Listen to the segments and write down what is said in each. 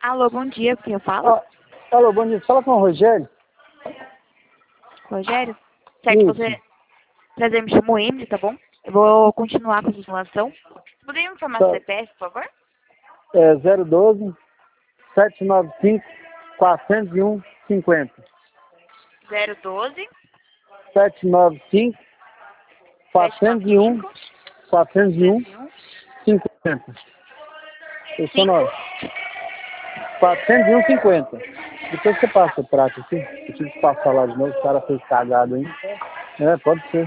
Alô, bom dia, com quem eu falo? Ah, alô, bom dia. Fala com o Rogério. Rogério? Certo, Isso. você... Prazer, me chamou Emily, tá bom? Eu vou continuar com a simulação. Você poderia me informar Tá. o CPF, por favor? É 012 795 401 50. 012 795 401 401 50. Eu sou 9. 401 50. Depois você passa o prato aqui. Eu tive que passar lá de novo. O cara fez cagado aí. É, pode ser.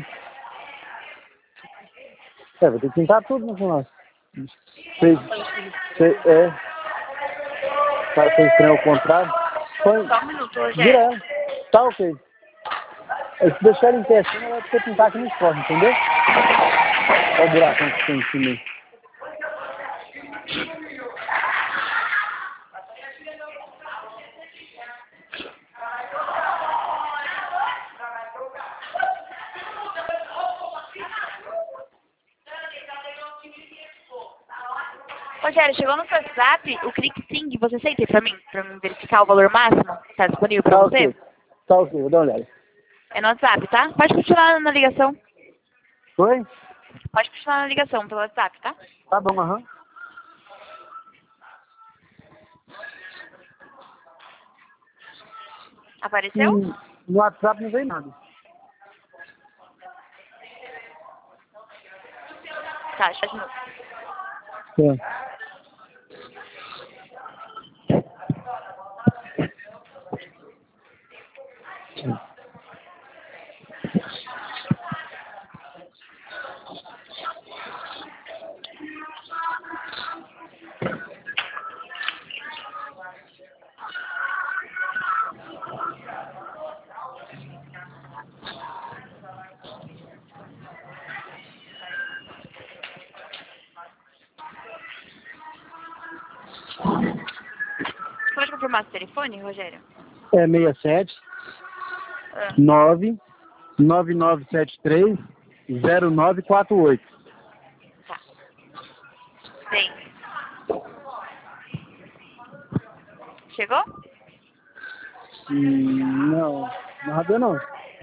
É, vou ter que pintar tudo no final. É. O cara fez estranho ao contrário. Foi. Só um minuto, Rogério. Vira ela. Tá ok. Se deixar ele em pé assim, ela vai ter que pintar aqui no esporte, entendeu? Olha o buracão que tem em cima aí. Rogério, chegou no seu WhatsApp o ClickSing, você aceita pra mim verificar o valor máximo? Tá disponível pra Tá você? ok. Tá ok, vou dar uma olhada. É no WhatsApp, tá? Pode continuar na ligação. Foi? Pode continuar na ligação pelo WhatsApp, tá? Tá bom, aham. Apareceu? No WhatsApp não veio nada. Tá, já de novo. É. Pode confirmar seu telefone, Rogério? É 67 Ah, 9 9973 0948. tá. Tem. Chegou? Não, nada não.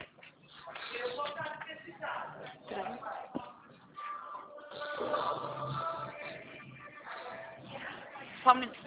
Só um minuto.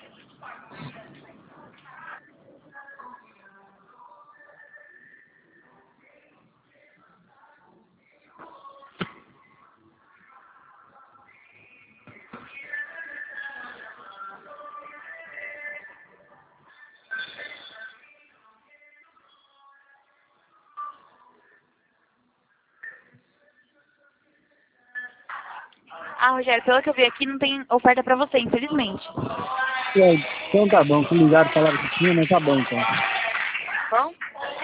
Ah, Rogério, pelo que eu vi aqui, não tem oferta pra você, infelizmente. Então tá bom, que ligaram, falaram que tinha, mas tá bom então. Bom?